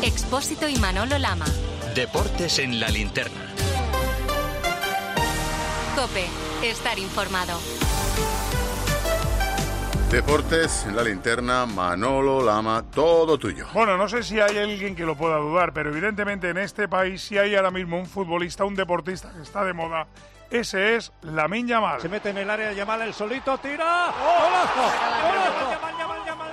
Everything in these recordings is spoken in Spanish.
Expósito y Manolo Lama. Deportes en la linterna. COPE. Estar informado. Deportes en la linterna, Manolo Lama, todo tuyo. Bueno, no sé si hay alguien que lo pueda dudar, pero evidentemente en este país si hay ahora mismo un futbolista, un deportista que está de moda, ese es Lamine Yamal. Se mete en el área Yamal, el solito, tira. ¡Golazo! Yamal,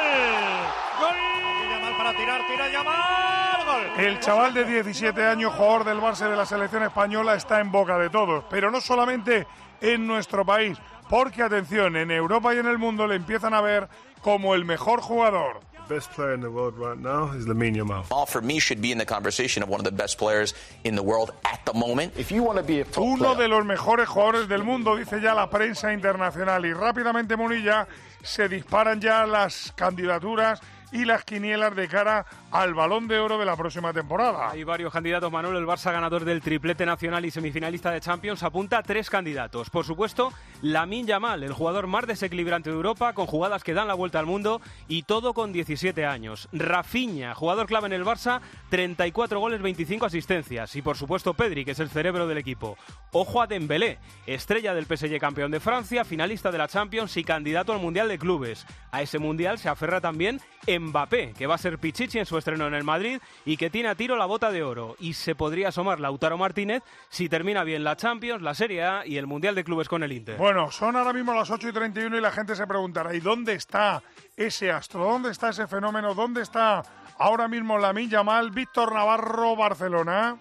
¡gol! Yamal para tirar, tira Yamal, ¡gol! El chaval de 17 años, jugador del Barça de la selección española, está en boca de todos, pero no solamente en nuestro país, porque atención, en Europa y en el mundo le empiezan a ver como el mejor jugador. The best player in the world right now is Lamine Yamal. All for me should be in the conversation of one of the best players in the world at the moment. If you want to be a top Uno de los mejores jugadores del mundo, dice ya la prensa internacional. Y rápidamente, Munilla, se disparan ya las candidaturas y las quinielas de cara al Balón de Oro de la próxima temporada. Hay varios candidatos, Manuel. El Barça, ganador del triplete nacional y semifinalista de Champions, apunta a 3 candidatos. Por supuesto, Lamine Yamal, el jugador más desequilibrante de Europa, con jugadas que dan la vuelta al mundo y todo con 17 años. Rafinha, jugador clave en el Barça, 34 goles, 25 asistencias. Y por supuesto Pedri, que es el cerebro del equipo. Ojo a Dembélé, estrella del PSG, campeón de Francia, finalista de la Champions y candidato al Mundial de Clubes. A ese Mundial se aferra también Mbappé, que va a ser Pichichi en su estreno en el Madrid y que tiene a tiro la bota de oro. Y se podría asomar Lautaro Martínez si termina bien la Champions, la Serie A y el Mundial de Clubes con el Inter. Bueno, son ahora mismo las 8:31 y la gente se preguntará, ¿y dónde está ese astro? ¿Dónde está ese fenómeno? ¿Dónde está ahora mismo Lamine Yamal? Víctor Navarro, Barcelona.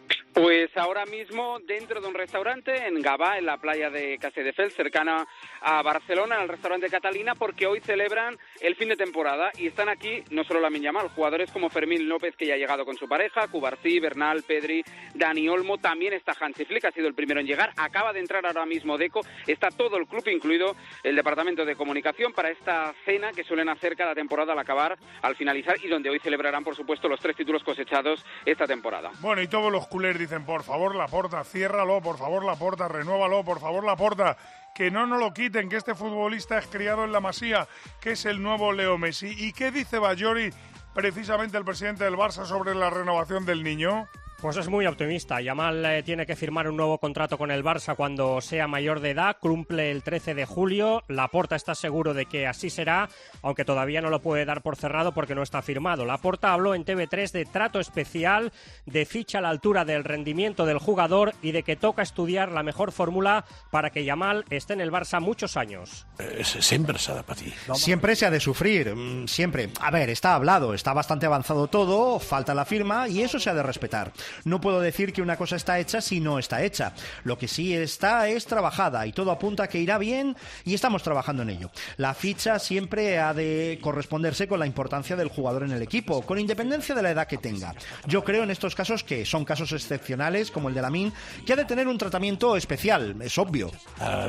Pues ahora mismo dentro de un restaurante en Gavà, en la playa de Castelldefels, cercana a Barcelona, en el restaurante Catalina, porque hoy celebran el fin de temporada y están aquí no solo Lamine Yamal, jugadores como Fermín López, que ya ha llegado con su pareja, Cubarsí, Bernal, Pedri, Dani Olmo, también está Hansi Flick, ha sido el primero en llegar, acaba de entrar ahora mismo Deco, está todo el club, incluido el departamento de comunicación, para esta cena que suelen hacer cada temporada al acabar, al finalizar, y donde hoy celebrarán, por supuesto, los 3 títulos cosechados esta temporada. Bueno, y todos los culés dicen, por favor, Laporta, ciérralo, por favor, Laporta, renuévalo, por favor, Laporta, que no nos lo quiten, que este futbolista es criado en la Masía, que es el nuevo Leo Messi. ¿Y qué dice Bajori, precisamente el presidente del Barça, sobre la renovación del niño? Pues es muy optimista. Yamal tiene que firmar un nuevo contrato con el Barça cuando sea mayor de edad, cumple el 13 de julio. Laporta está seguro de que así será, aunque todavía no lo puede dar por cerrado porque no está firmado. Laporta habló en TV3 de trato especial, de ficha a la altura del rendimiento del jugador y de que toca estudiar la mejor fórmula para que Yamal esté en el Barça muchos años. Siempre se ha de patir. Siempre se ha de sufrir, siempre. A ver, está hablado, está bastante avanzado todo, falta la firma y eso se ha de respetar. No puedo decir que una cosa está hecha si no está hecha. Lo que sí está es trabajada y todo apunta a que irá bien y estamos trabajando en ello. La ficha siempre ha de corresponderse con la importancia del jugador en el equipo, con independencia de la edad que tenga. Yo creo en estos casos que son casos excepcionales, como el de Lamine, que ha de tener un tratamiento especial, es obvio. Ha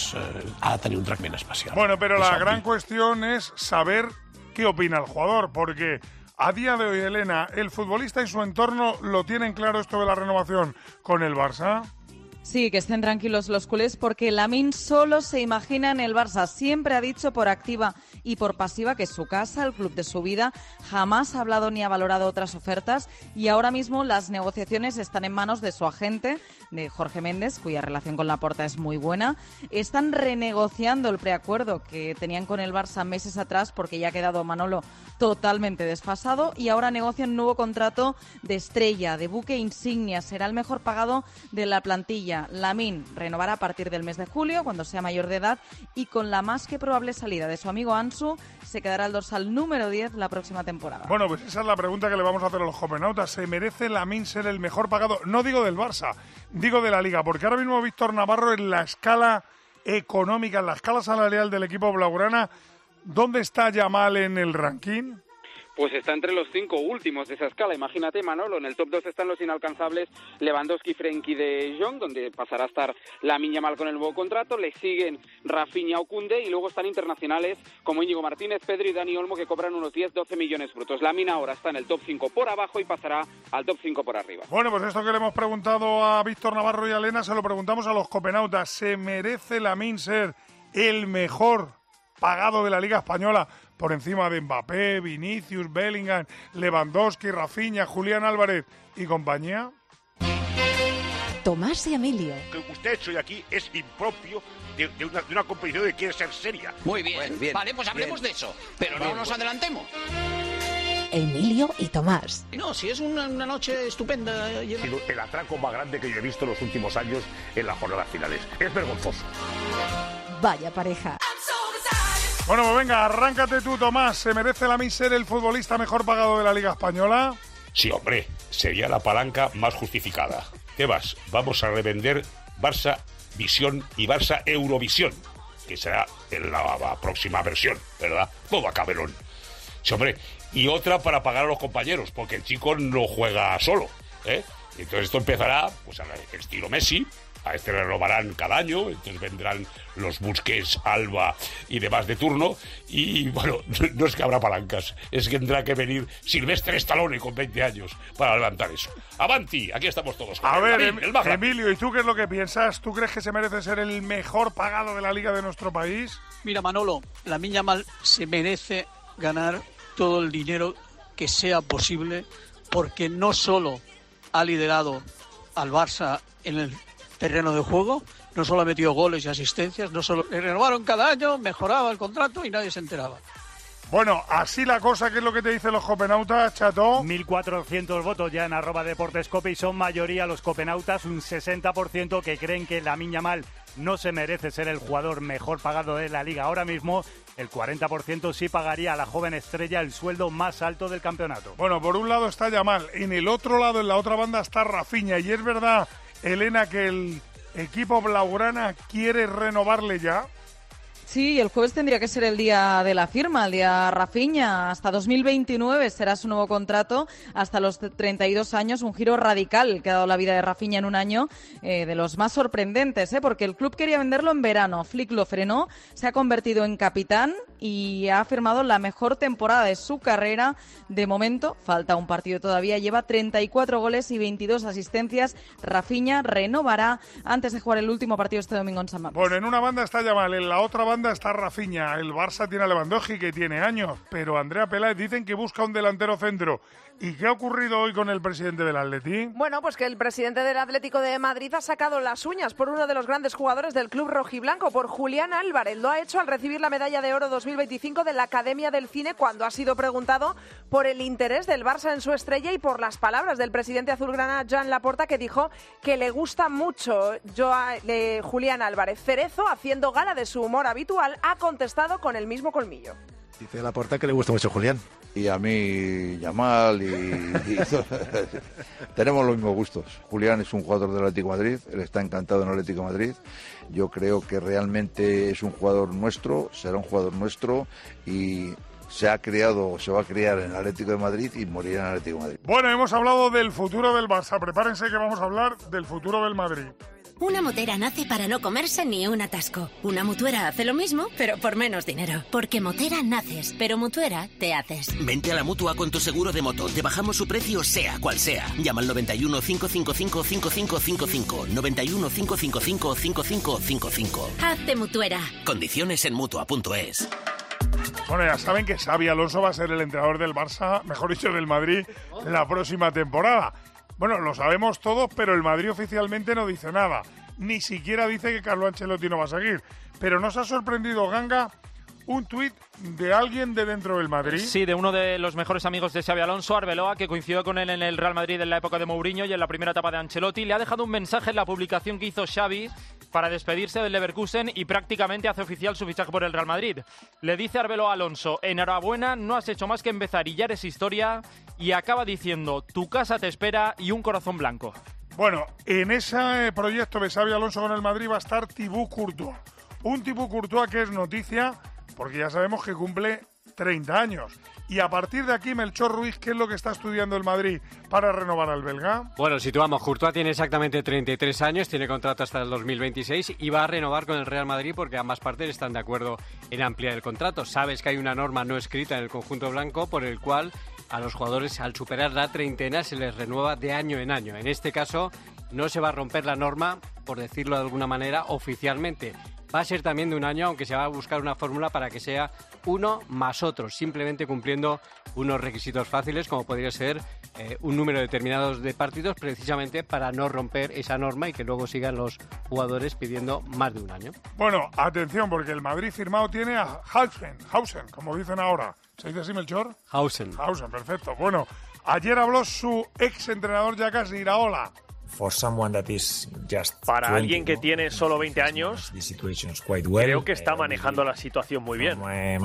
de tener un tratamiento especial. Bueno, pero la gran cuestión es saber qué opina el jugador, porque a día de hoy, Elena, ¿el futbolista y su entorno lo tienen claro esto de la renovación con el Barça? Sí, que estén tranquilos los culés porque Lamine solo se imagina en el Barça. Siempre ha dicho por activa y por pasiva que es su casa, el club de su vida. Jamás ha hablado ni ha valorado otras ofertas y ahora mismo las negociaciones están en manos de su agente, de Jorge Méndez, cuya relación con Laporta es muy buena. Están renegociando el preacuerdo que tenían con el Barça meses atrás porque ya ha quedado Manolo totalmente desfasado y ahora negocian un nuevo contrato de estrella, de buque insignia. Será el mejor pagado de la plantilla. Lamine renovará a partir del mes de julio, cuando sea mayor de edad, y con la más que probable salida de su amigo Ansu, se quedará el dorsal número 10 la próxima temporada. Bueno, pues esa es la pregunta que le vamos a hacer a los jovenautas. ¿Se merece Lamine ser el mejor pagado? No digo del Barça, digo de la Liga, porque ahora mismo Víctor Navarro, en la escala económica, en la escala salarial del equipo blaugrana, ¿dónde está Yamal en el ranking? Pues está entre los 5 últimos de esa escala. Imagínate, Manolo, en el top 2 están los inalcanzables Lewandowski, Frenkie de Jong, donde pasará a estar Lamine Yamal con el nuevo contrato. Le siguen Rafinha o Koundé y luego están internacionales como Íñigo Martínez, Pedri y Dani Olmo, que cobran unos 10-12 millones brutos. Lamine ahora está en el top 5 por abajo y pasará al top 5 por arriba. Bueno, pues esto que le hemos preguntado a Víctor Navarro y a Elena se lo preguntamos a los copenautas. ¿Se merece Lamine ser el mejor pagado de la Liga Española por encima de Mbappé, Vinicius, Bellingham, Lewandowski, Rafinha, Julián Álvarez y compañía? Tomás y Emilio. Que usted ha hecho hoy aquí es impropio de una competición que quiere ser seria. Muy bien, bien. Vale, pues hablemos de eso, pero no nos adelantemos. Emilio y Tomás. No, si es una noche estupenda. Ha sido el atraco más grande que yo he visto en los últimos años en las jornadas finales. Es vergonzoso. Vaya pareja. Bueno, pues venga, arráncate tú, Tomás. ¿Se merece Lamine ser el futbolista mejor pagado de la Liga Española? Sí, hombre, sería la palanca más justificada. ¿Qué vas? Vamos a revender Barça Visión y Barça Eurovisión, que será en la próxima versión, ¿verdad? Todo a Caberón. Sí, hombre, y otra para pagar a los compañeros, porque el chico no juega solo, ¿eh? Entonces esto empezará, pues, al estilo Messi. A este renovarán cada año, entonces vendrán los Busquets, Alba y demás de turno, y bueno, no es que habrá palancas, es que tendrá que venir Silvestre Stallone con 20 años para levantar eso. ¡Avanti! Aquí estamos todos. A ver, Emilio, ¿y tú qué es lo que piensas? ¿Tú crees que se merece ser el mejor pagado de la Liga de nuestro país? Mira, Manolo, Lamine Yamal se merece ganar todo el dinero que sea posible, porque no solo ha liderado al Barça en el terreno de juego, no solo ha metido goles y asistencias, no solo le renovaron cada año, mejoraba el contrato y nadie se enteraba. Bueno, así la cosa, ¿qué es lo que te dicen los copenautas, Chato? 1.400 votos ya en @deportescope y son mayoría los copenautas, un 60% que creen que Lamine Yamal no se merece ser el jugador mejor pagado de la Liga ahora mismo. El 40% sí pagaría a la joven estrella el sueldo más alto del campeonato. Bueno, por un lado está Yamal, en el otro lado, en la otra banda, está Rafinha, y es verdad, Elena, que el equipo blaugrana quiere renovarle ya. Sí, el jueves tendría que ser el día de la firma, el día Rafinha. Hasta 2029 será su nuevo contrato, hasta los 32 años. Un giro radical que ha dado la vida de Rafinha en un año, de los más sorprendentes, porque el club quería venderlo en verano. Flick lo frenó, se ha convertido en capitán y ha firmado la mejor temporada de su carrera. De momento, falta un partido todavía, lleva 34 goles y 22 asistencias. Rafinha renovará antes de jugar el último partido este domingo en San Mamés. Bueno, en una banda está Yamal, en la otra banda está Rafinha. El Barça tiene a Lewandowski, que tiene años, pero Andrea Peláez dicen que busca un delantero centro. ¿Y qué ha ocurrido hoy con el presidente del Atleti? Bueno, pues que el presidente del Atlético de Madrid ha sacado las uñas por uno de los grandes jugadores del club rojiblanco, por Julián Álvarez. Lo ha hecho al recibir la medalla de oro 2025 de la Academia del Cine, cuando ha sido preguntado por el interés del Barça en su estrella y por las palabras del presidente azulgrana Joan Laporta, que dijo que le gusta mucho Julián Álvarez. Cerezo, haciendo gala de su humor habitual, ha contestado con el mismo colmillo. Dice Laporta que le gusta mucho Julián. Y a mí, Yamal y tenemos los mismos gustos. Julián es un jugador del Atlético de Madrid, él está encantado en el Atlético de Madrid. Yo creo que realmente es un jugador nuestro, será un jugador nuestro y se ha creado, se va a criar en el Atlético de Madrid y morirá en el Atlético de Madrid. Bueno, hemos hablado del futuro del Barça, prepárense que vamos a hablar del futuro del Madrid. Una motera nace para no comerse ni un atasco. Una mutuera hace lo mismo, pero por menos dinero. Porque motera naces, pero mutuera te haces. Vente a la Mutua con tu seguro de moto. Te bajamos su precio sea cual sea. Llama al 91 555 5555. 91 555 5555. Hazte mutuera. Condiciones en Mutua.es. Bueno, ya saben que Xabi Alonso va a ser el entrenador del Barça, mejor dicho, del Madrid, la próxima temporada. Bueno, lo sabemos todos, pero el Madrid oficialmente no dice nada. Ni siquiera dice que Carlo Ancelotti no va a seguir. Pero ¿nos ha sorprendido, Ganga, un tuit de alguien de dentro del Madrid? Sí, de uno de los mejores amigos de Xabi Alonso, Arbeloa, que coincidió con él en el Real Madrid en la época de Mourinho y en la primera etapa de Ancelotti. Le ha dejado un mensaje en la publicación que hizo Xavi para despedirse del Leverkusen y prácticamente hace oficial su fichaje por el Real Madrid. Le dice Arbeloa a Alonso: enhorabuena, no has hecho más que empezar y ya eres historia. Y acaba diciendo: tu casa te espera y un corazón blanco. Bueno, en ese proyecto de Xabi Alonso con el Madrid va a estar Thibaut Courtois. Un Thibaut Courtois que es noticia porque ya sabemos que cumple 30 años. Y a partir de aquí, Melchor Ruiz, ¿qué es lo que está estudiando el Madrid para renovar al belga? Bueno, situamos, Courtois tiene exactamente 33 años, tiene contrato hasta el 2026 y va a renovar con el Real Madrid porque ambas partes están de acuerdo en ampliar el contrato. Sabes que hay una norma no escrita en el conjunto blanco por el cual a los jugadores, al superar la treintena, se les renueva de año en año. En este caso, no se va a romper la norma, por decirlo de alguna manera, oficialmente. Va a ser también de un año, aunque se va a buscar una fórmula para que sea uno más otro, simplemente cumpliendo unos requisitos fáciles, como podría ser un número determinado de partidos, precisamente para no romper esa norma y que luego sigan los jugadores pidiendo más de un año. Bueno, atención, porque el Madrid firmado tiene a Hausen, como dicen ahora. ¿Se dice así, Melchor? Hausen, perfecto. Bueno, ayer habló su ex entrenador Jacques Iraola. Para alguien que tiene solo 20 años, creo que está manejando la situación muy bien.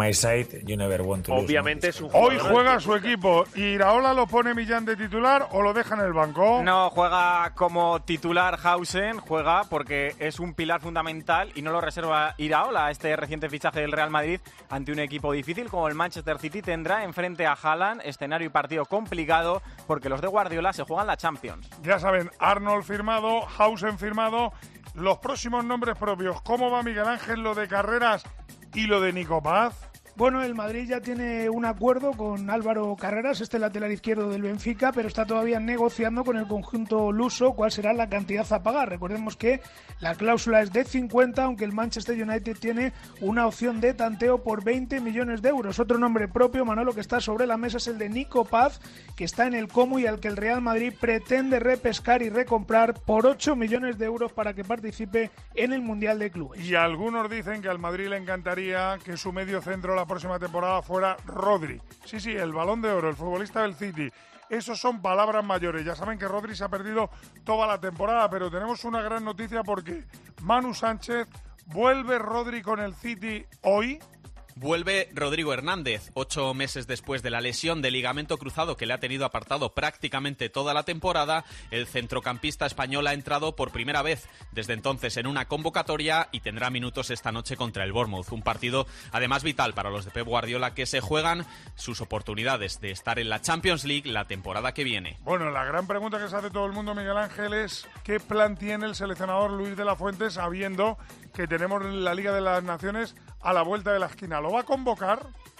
Obviamente es un jugador. Hoy juega su equipo. ¿Iraola lo pone Millán de titular o lo deja en el banco? No, juega como titular Hausen, juega porque es un pilar fundamental y no lo reserva Iraola. Este reciente fichaje del Real Madrid ante un equipo difícil como el Manchester City tendrá enfrente a Haaland, escenario y partido complicado porque los de Guardiola se juegan la Champions. Ya saben, Arnold firmado, Hausen firmado. Los próximos nombres propios. ¿Cómo va Miguel Ángel lo de Carreras y lo de Nico Paz? Bueno, el Madrid ya tiene un acuerdo con Álvaro Carreras, este lateral izquierdo del Benfica, pero está todavía negociando con el conjunto luso cuál será la cantidad a pagar. Recordemos que la cláusula es de 50, aunque el Manchester United tiene una opción de tanteo por 20 millones de euros. Otro nombre propio, Manolo, que está sobre la mesa es el de Nico Paz, que está en el Como y al que el Real Madrid pretende repescar y recomprar por 8 millones de euros para que participe en el Mundial de Clubes. Y algunos dicen que al Madrid le encantaría que su medio centro la próxima temporada fuera Rodri. Sí, el Balón de Oro, el futbolista del City. Esos son palabras mayores. Ya saben que Rodri se ha perdido toda la temporada, pero tenemos una gran noticia porque Manu Sánchez, ¿vuelve Rodri con el City hoy? Vuelve Rodrigo Hernández, 8 meses después de la lesión de ligamento cruzado que le ha tenido apartado prácticamente toda la temporada. El centrocampista español ha entrado por primera vez desde entonces en una convocatoria y tendrá minutos esta noche contra el Bournemouth. Un partido además vital para los de Pep Guardiola, que se juegan sus oportunidades de estar en la Champions League la temporada que viene. Bueno, la gran pregunta que se hace todo el mundo, Miguel Ángel, es ¿qué plan tiene el seleccionador Luis de la Fuente sabiendo que tenemos la Liga de las Naciones a la vuelta de la esquina? ¿Lo va a convocar?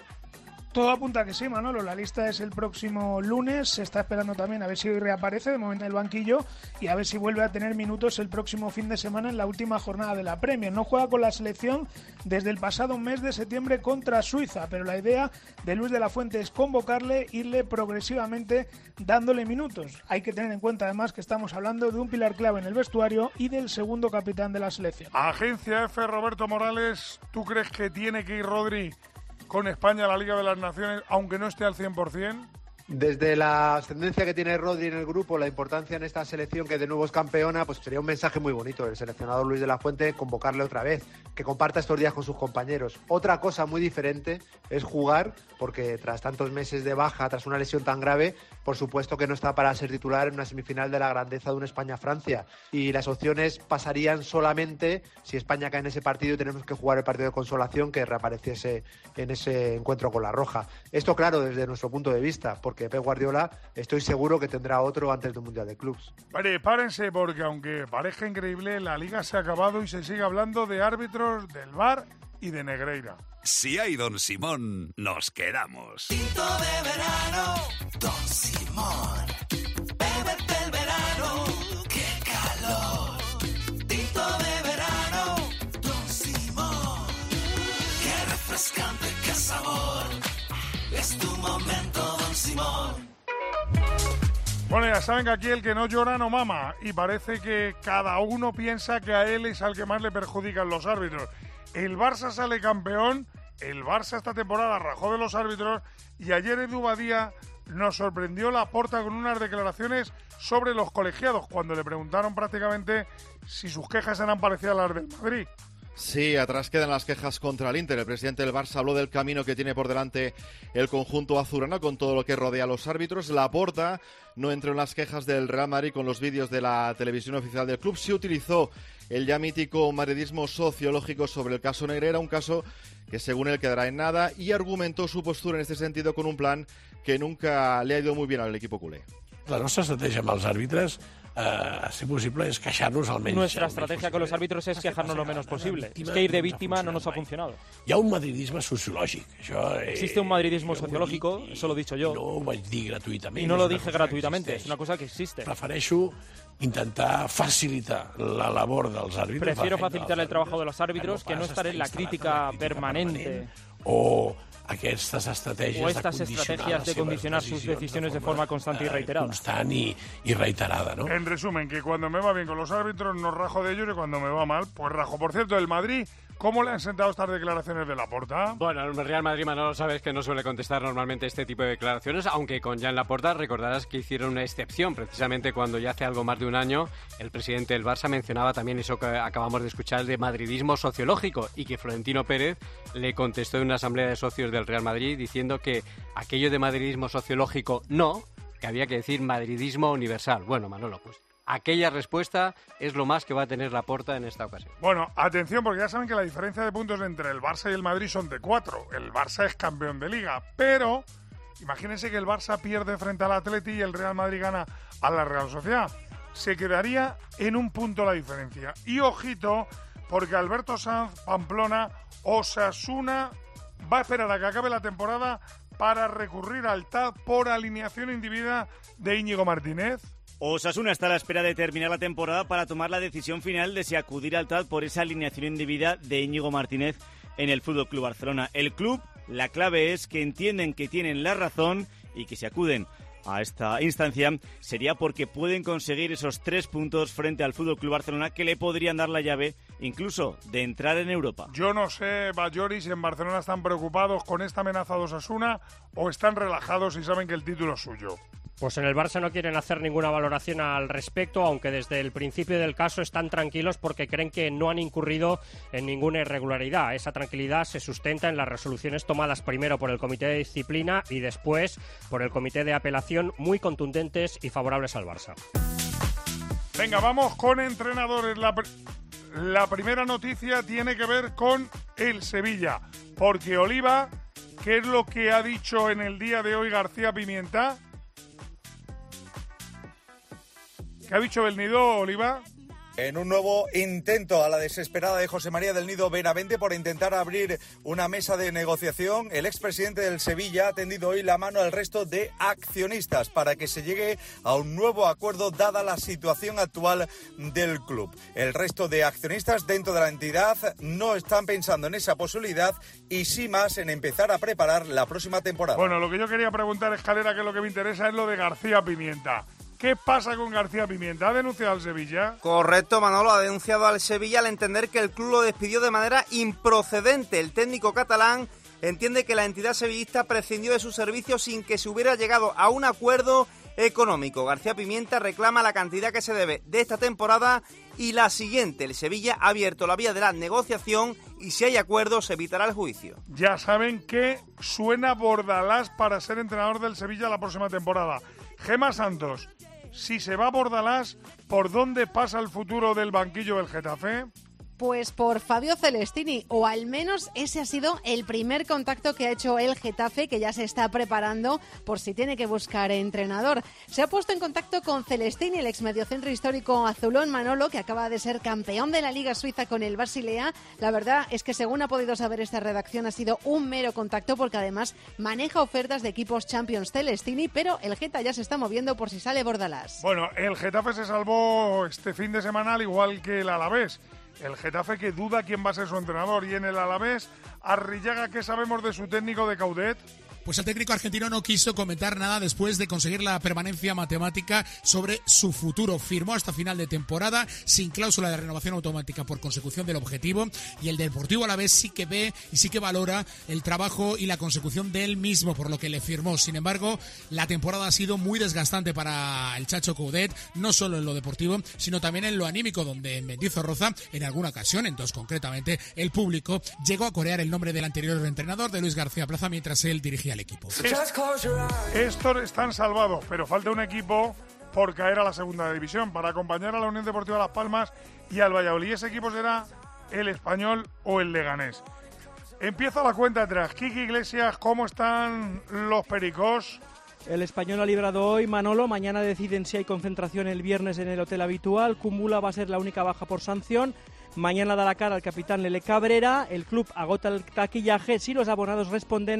Todo apunta a que sí, Manolo. La lista es el próximo lunes. Se está esperando también a ver si hoy reaparece de momento en el banquillo y a ver si vuelve a tener minutos el próximo fin de semana en la última jornada de la Premier. No juega con la selección desde el pasado mes de septiembre contra Suiza, pero la idea de Luis de la Fuente es convocarle, irle progresivamente dándole minutos. Hay que tener en cuenta además que estamos hablando de un pilar clave en el vestuario y del segundo capitán de la selección. Agencia F, Roberto Morales, ¿tú crees que tiene que ir Rodri con España a la Liga de las Naciones, aunque no esté al 100%? Desde la ascendencia que tiene Rodri en el grupo, la importancia en esta selección que de nuevo es campeona, pues sería un mensaje muy bonito del seleccionador Luis de la Fuente convocarle otra vez, que comparta estos días con sus compañeros. Otra cosa muy diferente es jugar, porque tras tantos meses de baja, tras una lesión tan grave, por supuesto que no está para ser titular en una semifinal de la grandeza de un España-Francia. Y las opciones pasarían solamente si España cae en ese partido y tenemos que jugar el partido de consolación que reapareciese en ese encuentro con la Roja. Esto, claro, desde nuestro punto de vista, porque Pep Guardiola estoy seguro que tendrá otro antes del Mundial de Clubs. Prepárense porque aunque parezca increíble, la Liga se ha acabado y se sigue hablando de árbitros, del VAR y de Negreira. Si hay Don Simón, nos quedamos. Tinto de verano, Don Simón. Bébete el verano, qué calor. Tinto de verano, Don Simón. Qué refrescante, qué sabor. Es tu momento, Don Simón. Bueno, ya saben que aquí el que no llora no mama y parece que cada uno piensa que a él es al que más le perjudican los árbitros. El Barça sale campeón, el Barça esta temporada rajó de los árbitros y ayer Edu Badía nos sorprendió Laporta con unas declaraciones sobre los colegiados cuando le preguntaron prácticamente si sus quejas eran parecidas a las del Madrid. Sí, atrás quedan las quejas contra el Inter. El presidente del Barça habló del camino que tiene por delante el conjunto azulgrana con todo lo que rodea a los árbitros. Laporta no entró en las quejas del Real Madrid con los vídeos de la televisión oficial del club. Sí utilizó el ya mítico madridismo sociológico sobre el caso Negreira, un caso que según él quedará en nada, y argumentó su postura en este sentido con un plan que nunca le ha ido muy bien al equipo culé. La nostra estratègia amb els àrbitres, si possible, es queixar-nos almenys. Nuestra estrategia con los árbitros es quejarnos lo menos posible. Es que ir de víctima no nos ha funcionado. Hi ha un madridisme sociològic. Existe un madridismo sociológico, eso lo he dicho yo. No ho vaig dir gratuïtament. Y no lo dije gratuitamente, es una cosa que existe. Prefereixo intentar facilitar la labor dels àrbitres. Prefiero facilitar el trabajo de los árbitros que no estar en la crítica permanente. O aquestes estratègies o estas estrategias de condicionar sus decisiones de forma constante y reiterada. Constant y reiterada, ¿no? En resumen, que cuando me va bien con los árbitros no rajo de ellos y cuando me va mal, pues rajo. Por cierto, el Madrid, ¿cómo le han sentado estas declaraciones de Laporta? Bueno, el Real Madrid, Manolo, sabes que no suele contestar normalmente este tipo de declaraciones, aunque con Joan Laporta recordarás que hicieron una excepción, precisamente cuando ya hace algo más de un año el presidente del Barça mencionaba también eso que acabamos de escuchar de madridismo sociológico y que Florentino Pérez le contestó en una asamblea de socios del Real Madrid diciendo que aquello de madridismo sociológico no, que había que decir madridismo universal. Bueno, Manolo, pues aquella respuesta es lo más que va a tener Laporta en esta ocasión. Bueno, atención, porque ya saben que la diferencia de puntos entre el Barça y el Madrid son de 4. El Barça es campeón de Liga, pero imagínense que el Barça pierde frente al Atleti y el Real Madrid gana a la Real Sociedad. Se quedaría en un punto la diferencia. Y ojito, porque Alberto Sanz, Pamplona, Osasuna va a esperar a que acabe la temporada para recurrir al TAD por alineación indebida de Íñigo Martínez. Osasuna está a la espera de terminar la temporada para tomar la decisión final de si acudir al TAD por esa alineación indebida de Íñigo Martínez en el FC Barcelona. El club, la clave es que entienden que tienen la razón y que si acuden a esta instancia sería porque pueden conseguir esos 3 puntos frente al FC Barcelona que le podrían dar la llave incluso de entrar en Europa. Yo no sé, Bajori, si en Barcelona están preocupados con esta amenaza de Osasuna o están relajados y saben que el título es suyo. Pues en el Barça no quieren hacer ninguna valoración al respecto, aunque desde el principio del caso están tranquilos porque creen que no han incurrido en ninguna irregularidad. Esa tranquilidad se sustenta en las resoluciones tomadas primero por el Comité de Disciplina y después por el Comité de Apelación, muy contundentes y favorables al Barça. Venga, vamos con entrenadores. La primera noticia tiene que ver con el Sevilla, porque Oliva, ¿qué es lo que ha dicho en el día de hoy García Pimienta? ¿Qué ha dicho del Nido, Oliva? En un nuevo intento a la desesperada de José María del Nido Benavente por intentar abrir una mesa de negociación, el expresidente del Sevilla ha tendido hoy la mano al resto de accionistas para que se llegue a un nuevo acuerdo dada la situación actual del club. El resto de accionistas dentro de la entidad no están pensando en esa posibilidad y sí más en empezar a preparar la próxima temporada. Bueno, lo que yo quería preguntar, Escalera, que es lo que me interesa, es lo de García Pimienta. ¿Qué pasa con García Pimienta? ¿Ha denunciado al Sevilla? Correcto, Manolo, ha denunciado al Sevilla al entender que el club lo despidió de manera improcedente. El técnico catalán entiende que la entidad sevillista prescindió de sus servicios sin que se hubiera llegado a un acuerdo económico. García Pimienta reclama la cantidad que se debe de esta temporada y la siguiente. El Sevilla ha abierto la vía de la negociación y si hay acuerdo se evitará el juicio. Ya saben que suena Bordalás para ser entrenador del Sevilla la próxima temporada. Gemma Santos, si se va a Bordalás, ¿por dónde pasa el futuro del banquillo del Getafe? Pues por Fabio Celestini, o al menos ese ha sido el primer contacto que ha hecho el Getafe, que ya se está preparando por si tiene que buscar entrenador. Se ha puesto en contacto con Celestini, el exmediocentro histórico azulón, Manolo, que acaba de ser campeón de la Liga Suiza con el Basilea. La verdad es que según ha podido saber esta redacción ha sido un mero contacto porque además maneja ofertas de equipos Champions Celestini, pero el Geta ya se está moviendo por si sale Bordalás. Bueno, el Getafe se salvó este fin de semana al igual que el Alavés. El Getafe que duda quién va a ser su entrenador. Y en el Alavés, Arrillaga, ¿qué sabemos de su técnico de Coudet? Pues el técnico argentino no quiso comentar nada después de conseguir la permanencia matemática sobre su futuro. Firmó hasta final de temporada sin cláusula de renovación automática por consecución del objetivo, y el Deportivo Alavés sí que ve y sí que valora el trabajo y la consecución del mismo, por lo que le firmó. Sin embargo, la temporada ha sido muy desgastante para el Chacho Coudet, no solo en lo deportivo, sino también en lo anímico, donde en Mendizorroza, en alguna ocasión, en dos concretamente, el público llegó a corear el nombre del anterior entrenador, de Luis García Plaza, mientras él dirigía al equipo. Estos están salvados, pero falta un equipo por caer a la segunda división para acompañar a la Unión Deportiva Las Palmas y al Valladolid. Ese equipo será el Español o el Leganés. Empieza la cuenta atrás. Kiki Iglesias, ¿cómo están los pericos? El Español ha librado hoy, Manolo. Mañana deciden si hay concentración el viernes en el hotel habitual. Kumbula va a ser la única baja por sanción. Mañana da la cara al capitán Lele Cabrera. El club agota el taquillaje si los abonados responden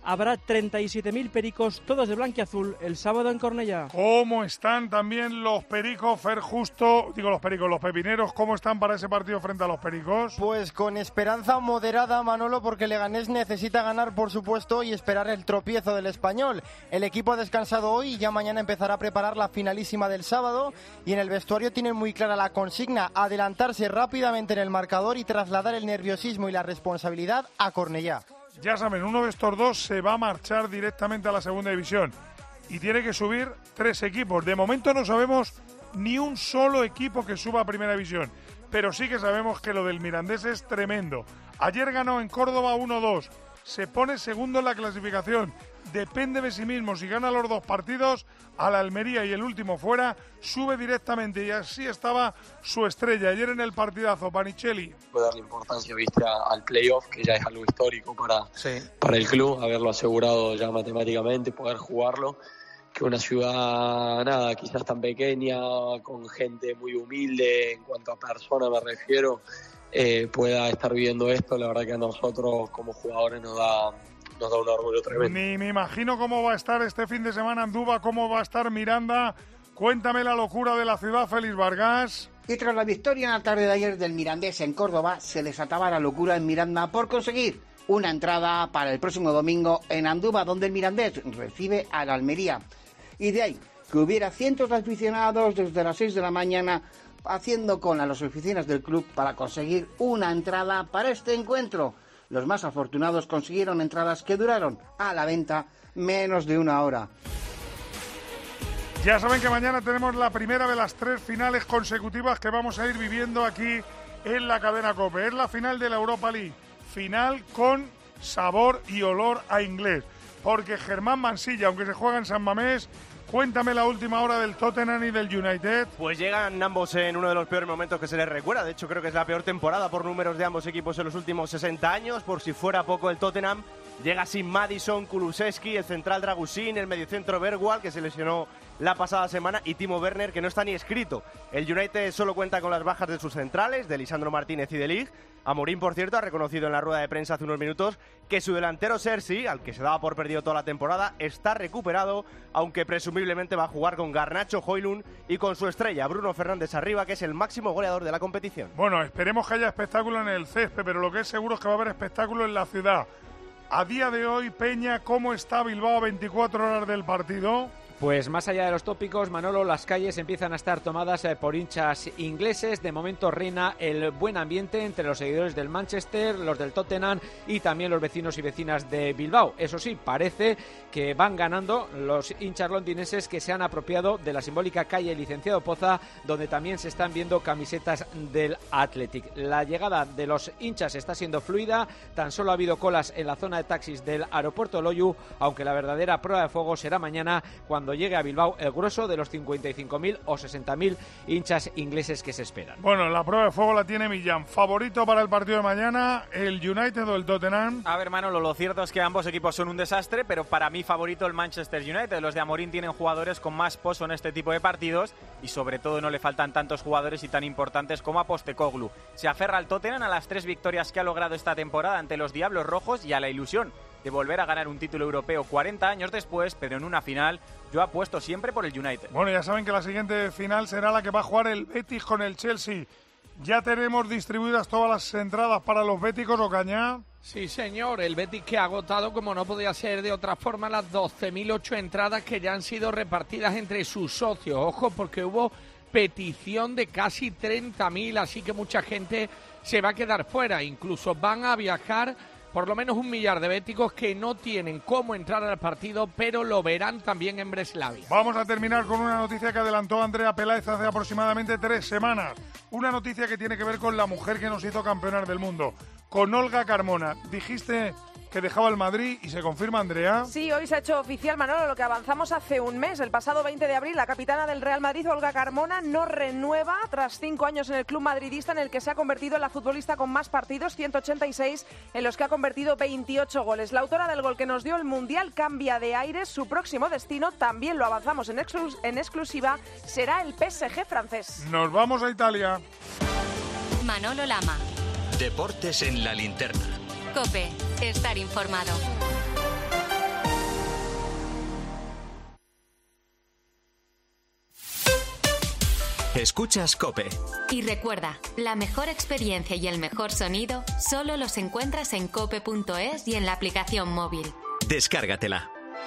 Habrá 37.000 pericos, todos de blanquiazul, el sábado en Cornellá. ¿Cómo están también los pericos, Fer Justo? Digo los pepineros, ¿cómo están para ese partido frente a los pericos? Pues con esperanza moderada, Manolo, porque Leganés necesita ganar, por supuesto, y esperar el tropiezo del Español. El equipo ha descansado hoy y ya mañana empezará a preparar la finalísima del sábado, y en el vestuario tienen muy clara la consigna: adelantarse rápidamente en el marcador y trasladar el nerviosismo y la responsabilidad a Cornellá. Ya saben, uno de estos dos se va a marchar directamente a la segunda división y tiene que subir 3 equipos. De momento no sabemos ni un solo equipo que suba a primera división, pero sí que sabemos que lo del Mirandés es tremendo. Ayer ganó en Córdoba 1-2, se pone segundo en la clasificación, depende de sí mismo. Si gana los 2 partidos, a la Almería y el último fuera, sube directamente, y así estaba su estrella. Ayer en el partidazo, Panichelli. Puede darle importancia, viste, al playoff, que ya es algo histórico para el club, haberlo asegurado ya matemáticamente, poder jugarlo. Que una ciudad, nada, quizás tan pequeña, con gente muy humilde, en cuanto a persona me refiero, pueda estar viviendo esto. La verdad que a nosotros como jugadores nos da un orgullo tremendo. Ni me imagino cómo va a estar este fin de semana Andúba, cómo va a estar Miranda. Cuéntame la locura de la ciudad, Félix Vargas. Y tras la victoria en la tarde de ayer del Mirandés en Córdoba, se desataba la locura en Miranda por conseguir una entrada para el próximo domingo en Andúba, donde el Mirandés recibe a la Almería. Y de ahí que hubiera cientos de aficionados desde las 6 de la mañana haciendo cola a las oficinas del club para conseguir una entrada para este encuentro. Los más afortunados consiguieron entradas que duraron a la venta menos de 1 hora. Ya saben que mañana tenemos la primera de las 3 finales consecutivas que vamos a ir viviendo aquí en la cadena COPE. Es la final de la Europa League, final con sabor y olor a inglés, porque Germán Mansilla, aunque se juega en San Mamés, cuéntame la última hora del Tottenham y del United. Pues llegan ambos en uno de los peores momentos que se les recuerda. De hecho, creo que es la peor temporada por números de ambos equipos en los últimos 60 años. Por si fuera poco, el Tottenham llega sin Maddison, Kulusevski, el central Dragusin, el mediocentro Bergwall, que se lesionó la pasada semana, y Timo Werner, que no está ni escrito. El United solo cuenta con las bajas de sus centrales, de Lisandro Martínez y de Lig. Amorín, por cierto, ha reconocido en la rueda de prensa hace unos minutos que su delantero Sergi, al que se daba por perdido toda la temporada, está recuperado, aunque presumiblemente va a jugar con Garnacho, Højlund y con su estrella Bruno Fernández arriba, que es el máximo goleador de la competición. Bueno, esperemos que haya espectáculo en el césped, pero lo que es seguro es que va a haber espectáculo en la ciudad. A día de hoy, Peña, ¿cómo está Bilbao a 24 horas del partido? Pues más allá de los tópicos, Manolo, las calles empiezan a estar tomadas por hinchas ingleses. De momento reina el buen ambiente entre los seguidores del Manchester, los del Tottenham y también los vecinos y vecinas de Bilbao. Eso sí, parece que van ganando los hinchas londinenses, que se han apropiado de la simbólica calle Licenciado Poza, donde también se están viendo camisetas del Athletic. La llegada de los hinchas está siendo fluida, tan solo ha habido colas en la zona de taxis del aeropuerto Loiu, aunque la verdadera prueba de fuego será mañana, cuando llegue a Bilbao el grueso de los 55.000 o 60.000 hinchas ingleses que se esperan. Bueno, la prueba de fuego la tiene Millán. ¿Favorito para el partido de mañana, el United o el Tottenham? A ver, Manolo, lo cierto es que ambos equipos son un desastre, pero para mí favorito el Manchester United. Los de Amorín tienen jugadores con más pozo en este tipo de partidos y sobre todo no le faltan tantos jugadores y tan importantes como a Postecoglou. Se aferra al Tottenham a las 3 victorias que ha logrado esta temporada ante los Diablos Rojos y a la ilusión de volver a ganar un título europeo 40 años después, pero en una final yo apuesto siempre por el United. Bueno, ya saben que la siguiente final será la que va a jugar el Betis con el Chelsea. ¿Ya tenemos distribuidas todas las entradas para los béticos, Ocaña? Sí, señor, el Betis que ha agotado, como no podía ser de otra forma, las 12.008 entradas que ya han sido repartidas entre sus socios. Ojo, porque hubo petición de casi 30.000, así que mucha gente se va a quedar fuera. Incluso van a viajar por lo menos 1 millar de béticos que no tienen cómo entrar al partido, pero lo verán también en Breslavia. Vamos a terminar con una noticia que adelantó Andrea Peláez hace aproximadamente 3 semanas. Una noticia que tiene que ver con la mujer que nos hizo campeonar del mundo, con Olga Carmona. Dijiste que dejaba el Madrid y se confirma, Andrea. Sí, hoy se ha hecho oficial, Manolo, lo que avanzamos hace un mes. El pasado 20 de abril, la capitana del Real Madrid, Olga Carmona, no renueva tras 5 años en el club madridista, en el que se ha convertido en la futbolista con más partidos, 186, en los que ha convertido 28 goles. La autora del gol que nos dio el Mundial cambia de aires. Su próximo destino, también lo avanzamos en exclusiva, será el PSG francés. Nos vamos a Italia. Manolo Lama. Deportes en la linterna. COPE. Estar informado. Escuchas COPE. Y recuerda, la mejor experiencia y el mejor sonido solo los encuentras en cope.es y en la aplicación móvil. Descárgatela.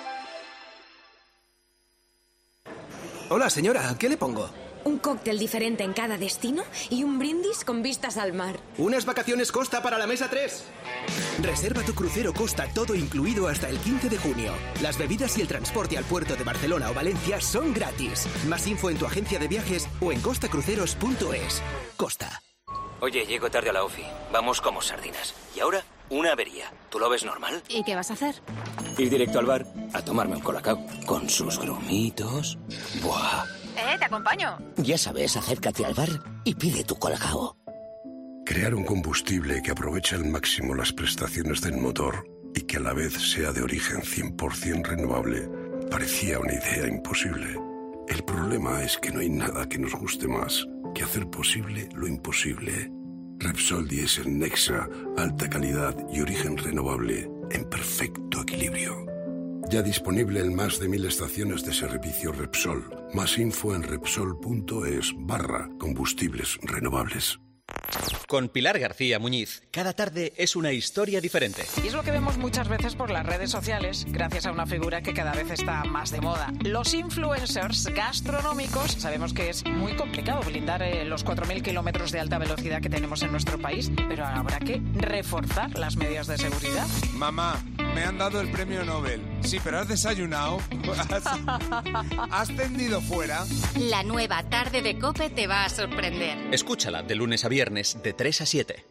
Hola, señora, ¿qué le pongo? Un cóctel diferente en cada destino y un brindis con vistas al mar. Unas vacaciones Costa para la mesa 3. Reserva tu crucero Costa todo incluido hasta el 15 de junio. Las bebidas y el transporte al puerto de Barcelona o Valencia son gratis. Más info en tu agencia de viajes o en costacruceros.es. Costa. Oye, llego tarde a la ofi. Vamos como sardinas. ¿Y ahora? Una avería. ¿Tú lo ves normal? ¿Y qué vas a hacer? Ir directo al bar a tomarme un colacao. Con sus grumitos. ¡Buah! Te acompaño. Ya sabes, acércate al bar y pide tu colacao. Crear un combustible que aproveche al máximo las prestaciones del motor y que a la vez sea de origen 100% renovable parecía una idea imposible. El problema es que no hay nada que nos guste más que hacer posible lo imposible. Repsol Diesel Nexa, alta calidad y origen renovable en perfecto equilibrio. Ya disponible en más de 1000 estaciones de servicio Repsol. Más info en Repsol.es/combustibles renovables. Con Pilar García Muñiz, cada tarde es una historia diferente. Y es lo que vemos muchas veces por las redes sociales, gracias a una figura que cada vez está más de moda. Los influencers gastronómicos. Sabemos que es muy complicado blindar los 4.000 kilómetros de alta velocidad que tenemos en nuestro país, pero habrá que reforzar las medidas de seguridad. Mamá, me han dado el premio Nobel. Sí, pero ¿has desayunado? ¿Has tendido fuera? La nueva tarde de COPE te va a sorprender. Escúchala de lunes a viernes de 3 a 7.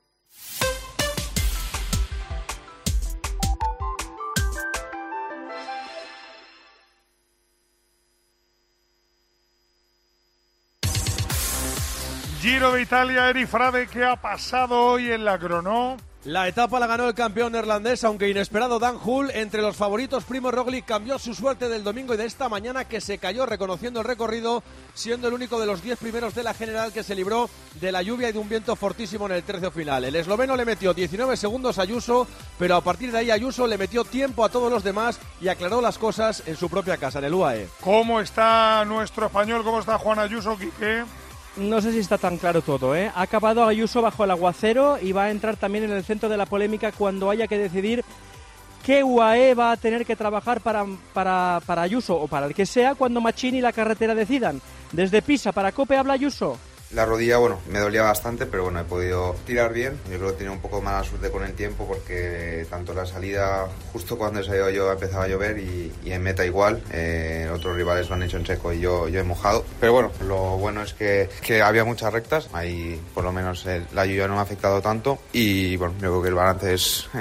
Giro de Italia, Eri Frade, ¿qué ha pasado hoy en la crono? La etapa la ganó el campeón neerlandés, aunque inesperado Dan Hull. Entre los favoritos, Primo Roglic cambió su suerte del domingo y de esta mañana, que se cayó reconociendo el recorrido, siendo el único de los 10 primeros de la general que se libró de la lluvia y de un viento fortísimo en el tercio final. El esloveno le metió 19 segundos a Ayuso, pero a partir de ahí Ayuso le metió tiempo a todos los demás y aclaró las cosas en su propia casa, en el UAE. ¿Cómo está nuestro español? ¿Cómo está Juan Ayuso, Quique? No sé si está tan claro todo, ¿eh? Ha acabado Ayuso bajo el aguacero y va a entrar también en el centro de la polémica cuando haya que decidir qué UAE va a tener que trabajar para Ayuso o para el que sea cuando Machini y la carretera decidan. Desde Pisa para COPE habla Ayuso. La rodilla, me dolía bastante, pero he podido tirar bien. Yo creo que tenía un poco mala suerte con el tiempo porque tanto la salida, justo cuando he salido yo, empezaba a llover y en meta igual. Otros rivales lo han hecho en seco y yo he mojado. Pero lo bueno es que había muchas rectas. Ahí por lo menos la lluvia no me ha afectado tanto y yo creo que el balance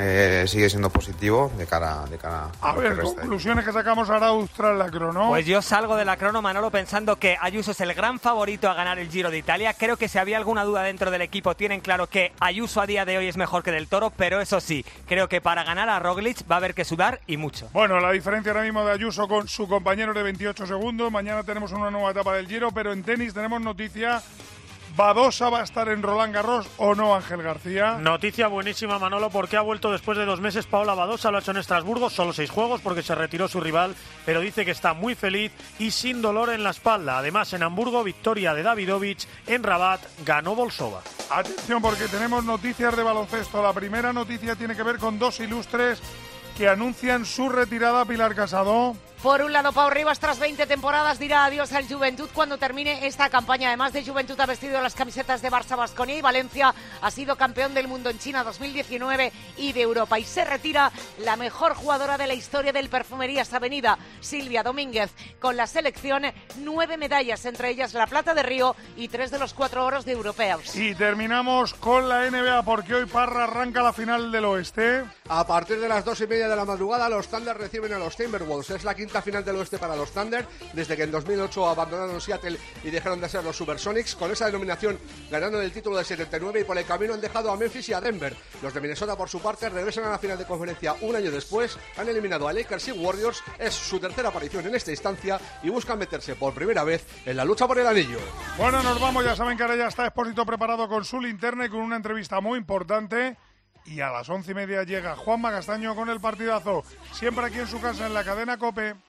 sigue siendo positivo de cara a ver, conclusiones que sacamos ahora Austral la crono. Pues yo salgo de la crono, Manolo, pensando que Ayuso es el gran favorito a ganar el Giro de Italia. Creo que si había alguna duda dentro del equipo, tienen claro que Ayuso a día de hoy es mejor que Del Toro, pero eso sí, creo que para ganar a Roglic va a haber que sudar y mucho. Bueno, la diferencia ahora mismo de Ayuso con su compañero de 28 segundos. Mañana tenemos una nueva etapa del Giro, pero en tenis tenemos noticia. ¿Badosa va a estar en Roland Garros o no, Ángel García? Noticia buenísima, Manolo, porque ha vuelto después de 2 meses Paola Badosa. Lo ha hecho en Estrasburgo, solo 6 juegos porque se retiró su rival, pero dice que está muy feliz y sin dolor en la espalda. Además, en Hamburgo, victoria de Davidovich. En Rabat, ganó Bolsova. Atención, porque tenemos noticias de baloncesto. La primera noticia tiene que ver con 2 ilustres que anuncian su retirada. Pilar Casado. Por un lado, Pau Ribas, tras 20 temporadas, dirá adiós al Juventud cuando termine esta campaña. Además de Juventud, ha vestido las camisetas de Barça, Baskonia y Valencia. Ha sido campeón del mundo en China 2019 y de Europa. Y se retira la mejor jugadora de la historia del Perfumerías Avenida, Silvia Domínguez. Con la selección, 9 medallas, entre ellas la plata de Río y 3 de los 4 oros de Europeos. Y terminamos con la NBA, porque hoy Parra arranca la final del Oeste. A partir de las 2:30 de la madrugada, los Thunder reciben a los Timberwolves. Es la quinta final del Oeste para los Thunder, desde que en 2008 abandonaron Seattle y dejaron de ser los Supersonics, con esa denominación ganando el título del 79, y por el camino han dejado a Memphis y a Denver. Los de Minnesota, por su parte, regresan a la final de conferencia un año después, han eliminado a Lakers y Warriors, es su tercera aparición en esta instancia y buscan meterse por primera vez en la lucha por el anillo. Bueno, nos vamos, ya saben que ahora ya está Expósito preparado con su linterna y con una entrevista muy importante. Y a las 11:30 llega Juanma Castaño con el partidazo. Siempre aquí en su casa, en la cadena COPE.